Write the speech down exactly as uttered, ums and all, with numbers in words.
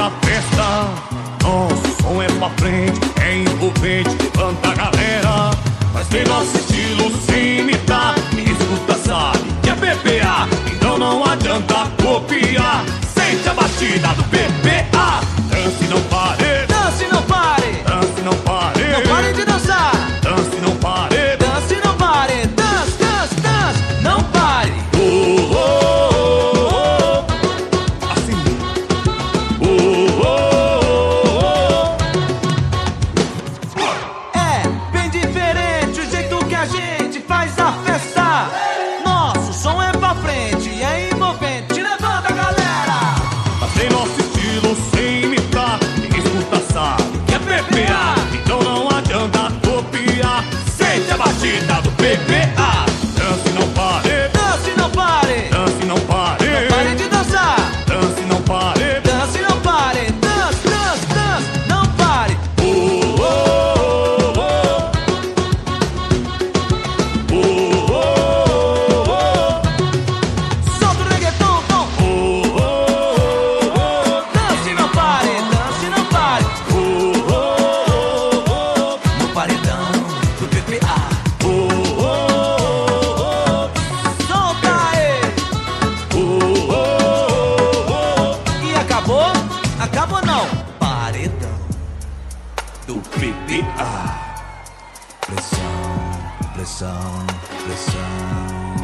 na festa. Nosso som é pra frente, é envolvente, levanta a galera. Mas tem nosso estilo sem imitar. Me escuta, sabe que é P P A, então não adianta copiar. Sente a batida do P P A. Dance, não pare, Dance, não pare, dance, não pare, não pare de dançar. dance, não pare, Dance, não pare, dance, dance, dance, não pare. oh, oh, oh, oh. Assim, oh, oh, oh, oh. É bem diferente o jeito que a gente faz a festa. Nosso som é pra frente, é envolvente, levanta a galera. Mas tem nosso estilo sem imitar. Quem escuta sabe que é P P A, então não adianta copiar. Sente a batida do P P A. Dance, não pare, Dance, não pare, dance, não pare, não pare de dançar. dance, não pare, Dance, não pare, dance, dance, dance, não pare. oh, oh, oh, oh, oh, oh, oh. Solta o reggaeton, tom. Oh, oh, oh, Dance, não pare, dance, não pare. oh, oh, oh, No paredão do P P A. oh, oh, Solta aí. oh, oh, oh. E acabou? Acabou não. Paredão do P P A. pressão, pressão, pressão.